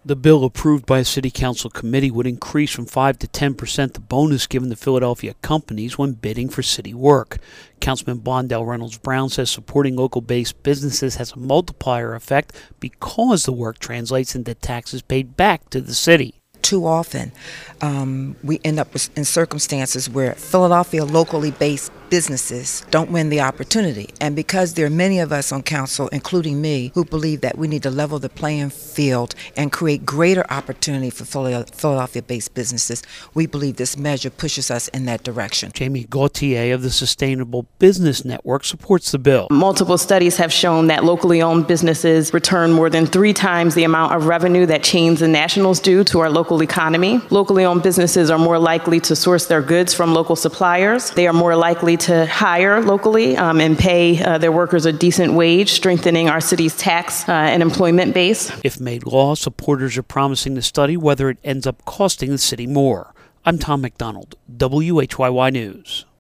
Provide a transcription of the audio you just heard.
The bill approved by a city council committee would increase from 5 to 10% the bonus given to Philadelphia companies when bidding for city work. Councilman Blondell Reynolds Brown says supporting local-based businesses has a multiplier effect because the work translates into taxes paid back to the city. Too often, we end up in circumstances where Philadelphia locally based businesses don't win the opportunity. And because there are many of us on council, including me, who believe that we need to level the playing field and create greater opportunity for Philadelphia-based businesses, we believe this measure pushes us in that direction. Jamie Gauthier of the Sustainable Business Network supports the bill. Multiple studies have shown that locally owned businesses return more than 3 times the amount of revenue that chains and nationals do to our local economy. Locally owned businesses are more likely to source their goods from local suppliers. They are more likely to hire locally and pay their workers a decent wage, strengthening our city's tax and employment base. If made law, supporters are promising to study whether it ends up costing the city more. I'm Tom McDonald, WHYY News.